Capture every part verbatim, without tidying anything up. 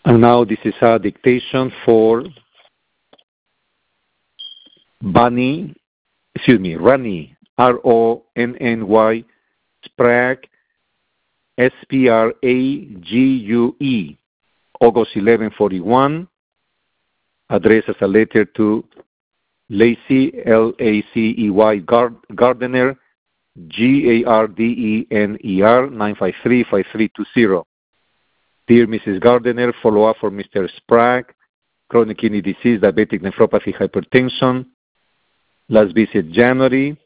And now this is a dictation for Bunny, excuse me, Rani, R O N N Y, Sprague, S P R A G U E, August eleven forty-one, addressed as a letter to Lacey, L A C E Y, Gardener, G A R D E N E R, nine five three, five three two zero. Dear Missus Gardener, follow-up for Mister Sprague, chronic kidney disease, diabetic nephropathy, hypertension. Last visit January.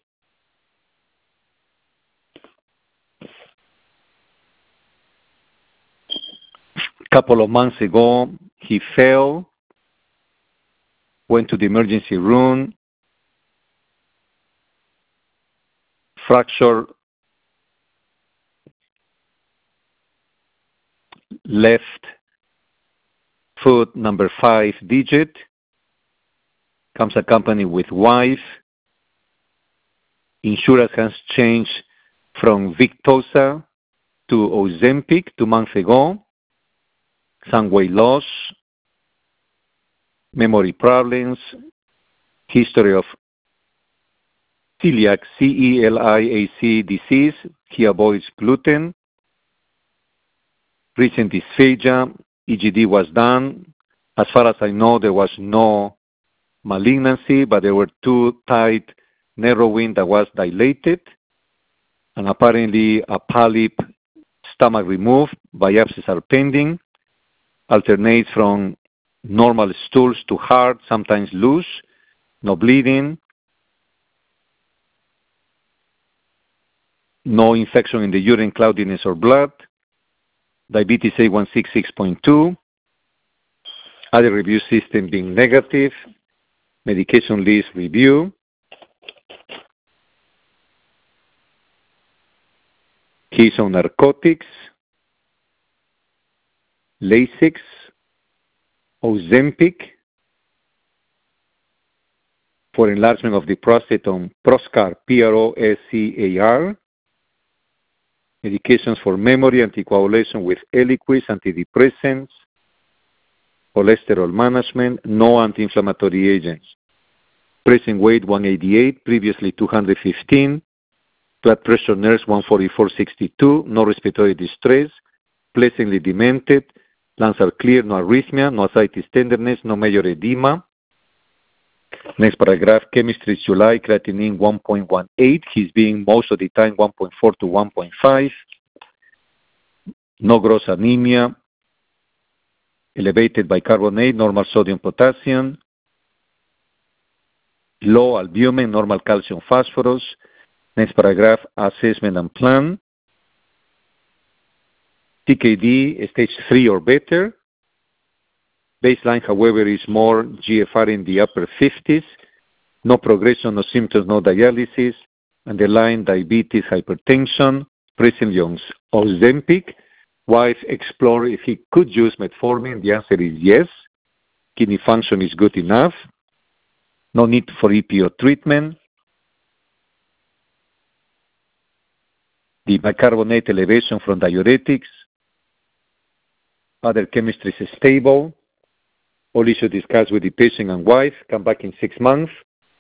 Couple of months ago, he fell, went to the emergency room, fractured left foot number five digit, comes accompanied with wife. Insurance has changed from Victoza to Ozempic two months ago. Some weight loss, memory problems, history of celiac, C E L I A C disease. He avoids gluten. Recent dysphagia, E G D was done. As far as I know, there was no malignancy, but there were two tight narrowing that was dilated, and apparently a polyp stomach removed. Biopsies are pending. Alternates from normal stools to hard, sometimes loose, no bleeding, no infection in the urine, cloudiness, or blood. Diabetes A one sixty-six point two. Other review system being negative. Medication list review. He's on narcotics, Lasix, Ozempic for enlargement of the prostate on Proscar, P R O S C A R. Medications for memory, anticoagulation with Eliquis, antidepressants, cholesterol management, no anti-inflammatory agents. Present weight one eighty-eight, previously two hundred fifteen. Blood pressure nurse one forty-four sixty-two, no respiratory distress, pleasantly demented, lungs are clear, no arrhythmia, no ascites tenderness, no major edema. Next paragraph, chemistry is July, creatinine one point one eight, he's being most of the time one point four to one point five, no gross anemia, elevated bicarbonate, normal sodium potassium, low albumin, normal calcium phosphorus. Next paragraph, assessment and plan. T K D, stage three or better. Baseline, however, is more G F R in the upper fifties. No progression, no symptoms, no dialysis. Underlying diabetes, hypertension. Presently on Ozempic. Wife explored if he could use metformin. The answer is yes. Kidney function is good enough. No need for E P O treatment. The bicarbonate elevation from diuretics. Other chemistry is stable. All issues discussed with the patient and wife. Come back in six months.